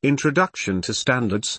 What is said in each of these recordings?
Introduction to Standards,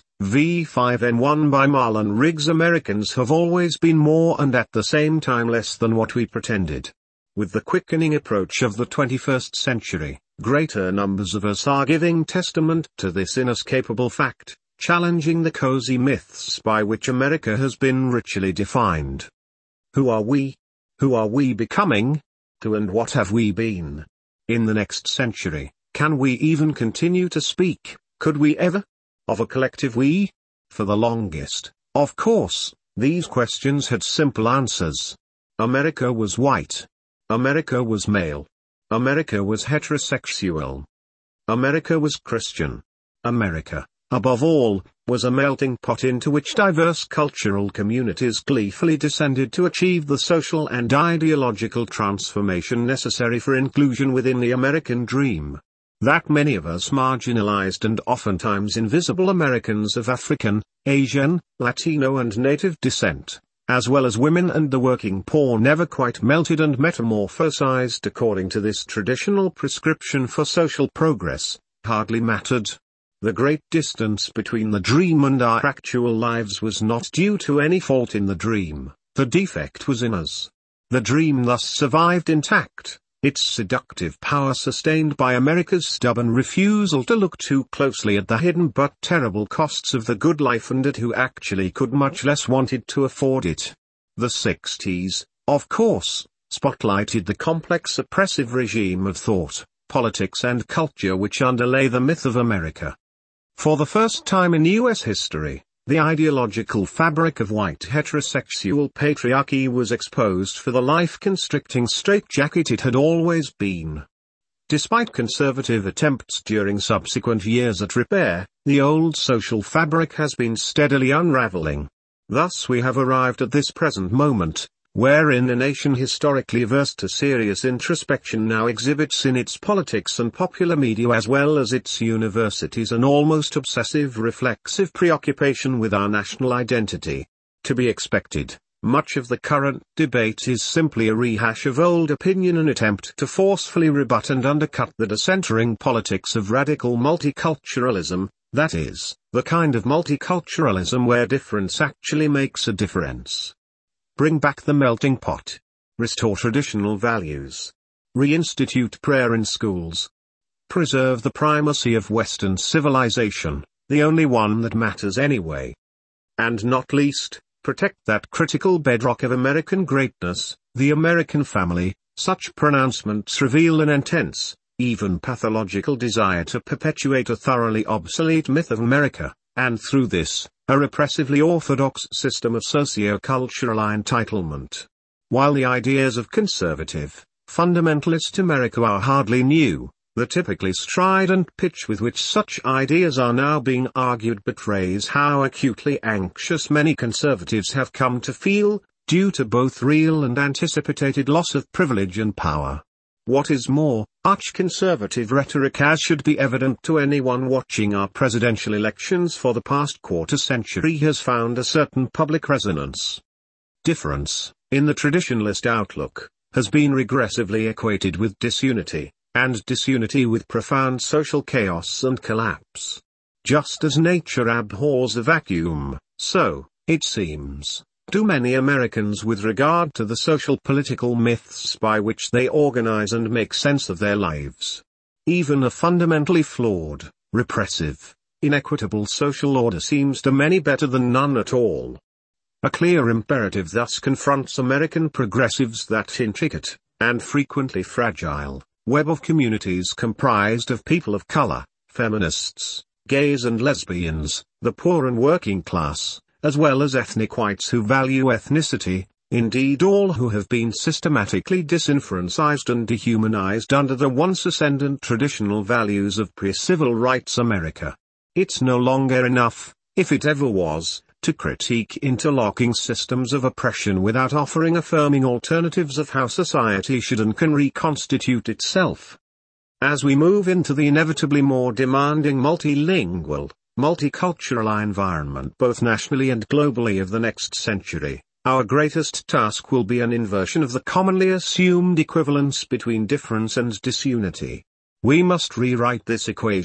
V5N1 by Marlon Riggs. Americans have always been more and at the same time less than what we pretended. With the quickening approach of the 21st century, greater numbers of us are giving testament to this inescapable fact, challenging the cozy myths by which America has been ritually defined. Who are we? Who are we becoming? Who and what have we been? In the next century, can we even continue to speak, could we ever, of a collective we? For the longest, of course, these questions had simple answers. America was white. America was male. America was heterosexual. America was Christian. America, above all, was a melting pot into which diverse cultural communities gleefully descended to achieve the social and ideological transformation necessary for inclusion within the American dream. That many of us marginalized and oftentimes invisible Americans of African, Asian, Latino and Native descent, as well as women and the working poor, never quite melted and metamorphosized according to this traditional prescription for social progress, hardly mattered. The great distance between the dream and our actual lives was not due to any fault in the dream, the defect was in us. The dream thus survived intact, its seductive power sustained by America's stubborn refusal to look too closely at the hidden but terrible costs of the good life and at who actually could, much less wanted to afford it. The 60s, of course, spotlighted the complex oppressive regime of thought, politics and culture which underlay the myth of America. For the first time in U.S. history, the ideological fabric of white heterosexual patriarchy was exposed for the life-constricting straitjacket it had always been. Despite conservative attempts during subsequent years at repair, the old social fabric has been steadily unraveling. Thus we have arrived at this present moment, wherein a nation historically averse to serious introspection now exhibits in its politics and popular media as well as its universities an almost obsessive reflexive preoccupation with our national identity. To be expected, much of the current debate is simply a rehash of old opinion, an attempt to forcefully rebut and undercut the decentering politics of radical multiculturalism, that is, the kind of multiculturalism where difference actually makes a difference. Bring back the melting pot. Restore traditional values. Reinstitute prayer in schools. Preserve the primacy of Western civilization, the only one that matters anyway. And not least, protect that critical bedrock of American greatness, the American family. Such pronouncements reveal an intense, even pathological desire to perpetuate a thoroughly obsolete myth of America, and through this, a repressively orthodox system of socio-cultural entitlement. While the ideas of conservative, fundamentalist America are hardly new, the typically strident pitch with which such ideas are now being argued betrays how acutely anxious many conservatives have come to feel, due to both real and anticipated loss of privilege and power. What is more, arch-conservative rhetoric, as should be evident to anyone watching our presidential elections for the past quarter century, has found a certain public resonance. Difference, in the traditionalist outlook, has been regressively equated with disunity, and disunity with profound social chaos and collapse. Just as nature abhors a vacuum, so, it seems, do many Americans with regard to the social-political myths by which they organize and make sense of their lives. Even a fundamentally flawed, repressive, inequitable social order seems to many better than none at all. A clear imperative thus confronts American progressives: that intricate, and frequently fragile, web of communities comprised of people of color, feminists, gays and lesbians, the poor and working class, as well as ethnic whites who value ethnicity, indeed all who have been systematically disenfranchised and dehumanized under the once ascendant traditional values of pre-civil rights America. It's no longer enough, if it ever was, to critique interlocking systems of oppression without offering affirming alternatives of how society should and can reconstitute itself. As we move into the inevitably more demanding multilingual, multicultural environment both nationally and globally of the next century, our greatest task will be an inversion of the commonly assumed equivalence between difference and disunity. We must rewrite this equation,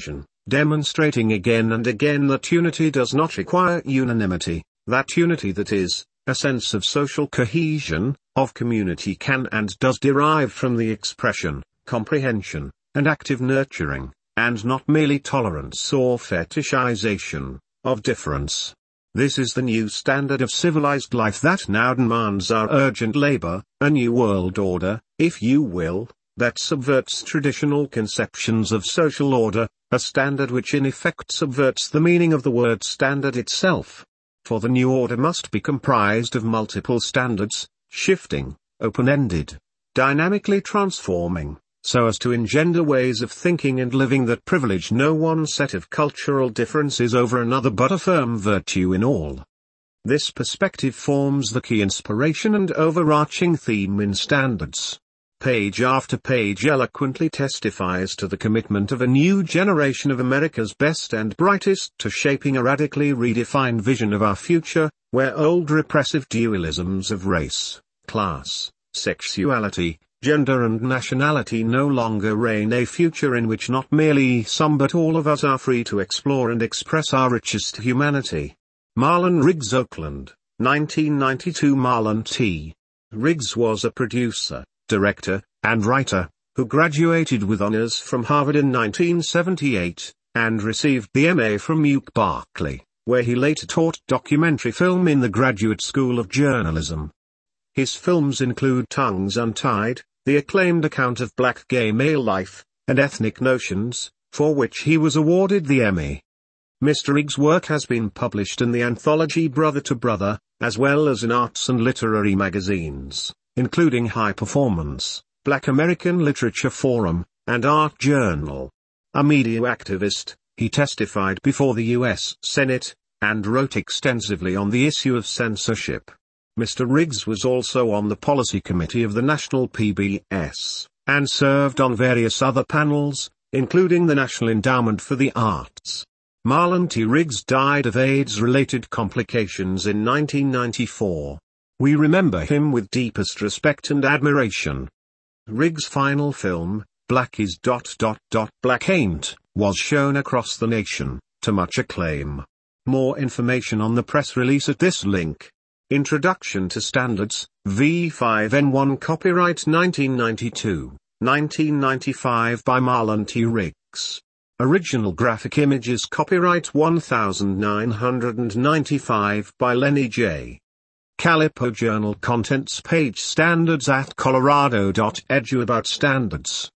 demonstrating again and again that unity does not require unanimity, that unity, that is, a sense of social cohesion, of community, can and does derive from the expression, comprehension, and active nurturing, and not merely tolerance or fetishization, of difference. This is the new standard of civilized life that now demands our urgent labor, a new world order, if you will, that subverts traditional conceptions of social order, a standard which in effect subverts the meaning of the word standard itself. For the new order must be comprised of multiple standards, shifting, open-ended, dynamically transforming, so as to engender ways of thinking and living that privilege no one set of cultural differences over another but affirm virtue in all. This perspective forms the key inspiration and overarching theme in Standards. Page after page eloquently testifies to the commitment of a new generation of America's best and brightest to shaping a radically redefined vision of our future, where old repressive dualisms of race, class, sexuality, gender and nationality no longer reign, a future in which not merely some but all of us are free to explore and express our richest humanity. Marlon Riggs, Oakland, 1992. Marlon T. Riggs was a producer, director, and writer, who graduated with honors from Harvard in 1978, and received the MA from UC Berkeley, where he later taught documentary film in the Graduate School of Journalism. His films include Tongues Untied, the acclaimed account of black gay male life, and Ethnic Notions, for which he was awarded the Emmy. Mr. Riggs' work has been published in the anthology Brother to Brother, as well as in arts and literary magazines, including High Performance, Black American Literature Forum, and Art Journal. A media activist, he testified before the U.S. Senate, and wrote extensively on the issue of censorship. Mr. Riggs was also on the Policy Committee of the National PBS, and served on various other panels, including the National Endowment for the Arts. Marlon T. Riggs died of AIDS-related complications in 1994. We remember him with deepest respect and admiration. Riggs' final film, Black Is... Black Ain't, was shown across the nation, to much acclaim. More information on the press release at this link. Introduction to Standards, V5N1, copyright 1992, 1995 by Marlon T. Riggs. Original graphic images copyright 1995 by Lenny J. Calipo Journal contents page Standards at colorado.edu. About Standards.